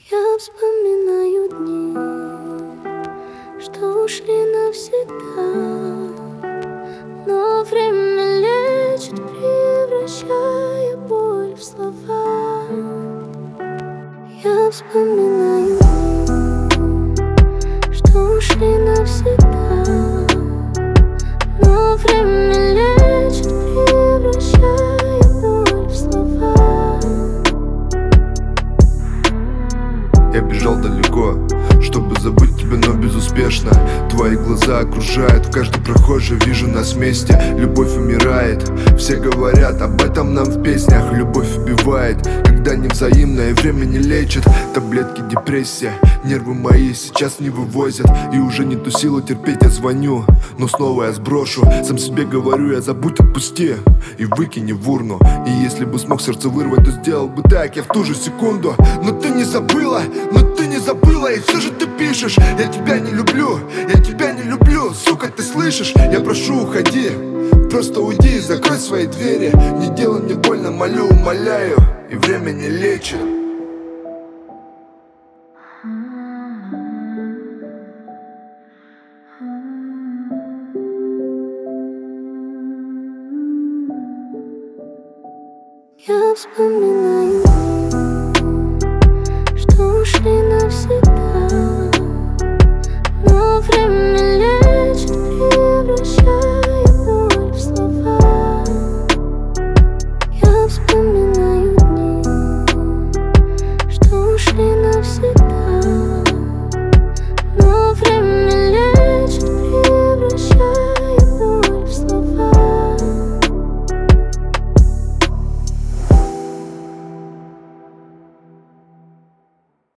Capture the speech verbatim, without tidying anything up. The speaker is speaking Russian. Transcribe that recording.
Я вспоминаю дни, что ушли навсегда, но время лечит, превращая боль в слова. Я вспоминаю дни, что ушли навсегда, но время лечит, превращая боль в слова. Я бежал далеко, чтобы забыть тебя, но безуспешно. Твои глаза окружают, в каждой прохожей вижу нас вместе. Любовь умирает, все говорят об этом нам в песнях. Любовь убивает, когда невзаимное, время не лечит. Таблетки, депрессия, нервы мои сейчас не вывозят. И уже не ту силу терпеть, я звоню, но снова я сброшу. Сам себе говорю, я забудь, отпусти и выкини в урну. И если бы смог сердце вырвать, то сделал бы так, я в ту же секунду. Но ты не забыла, но ты не забыла, и все же ты пишешь: я тебя не люблю, я тебя не люблю, сука, ты слышишь? Я прошу, уходи, просто уйди и закрой свои двери. Не делай мне больно, молю, умоляю, и время не лечит. Я вспоминаю дни, что ушли навсегда, но время лечит, превращая боль в слова. Я вспоминаю дни, что ушли навсегда.